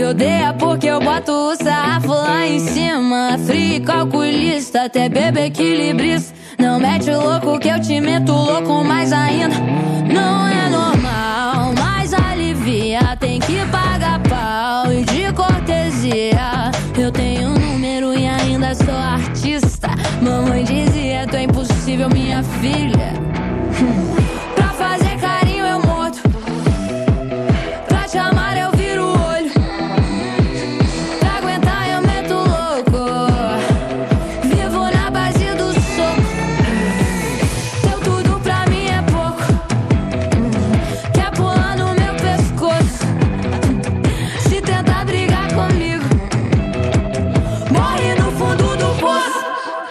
Me odeia porque eu boto o sarrafo lá em cima. Frio e calculista, até bebê equilibrista. Não mete o louco que eu te meto louco mais ainda. Não é normal, mas alivia. Tem que pagar pau e de cortesia. Eu tenho um número e ainda sou artista. Mamãe dizia, tu é impossível, minha filha. Pra fazer carinho eu morto, pra te amar eu viro o olho, pra aguentar eu meto louco. Vivo na base do soco. Teu tudo pra mim é pouco. Quer pular no meu pescoço. Se tentar brigar comigo, morre no fundo do poço.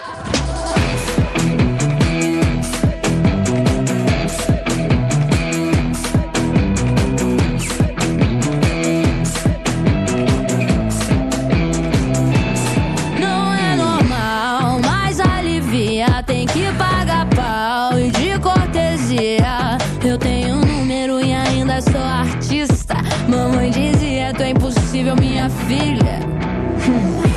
Não é normal, mas alivia. Tem que pagar pau e de cortesia. Eu tenho um número e ainda sou artista. Mamãe dizia, tu é impossível, minha filha.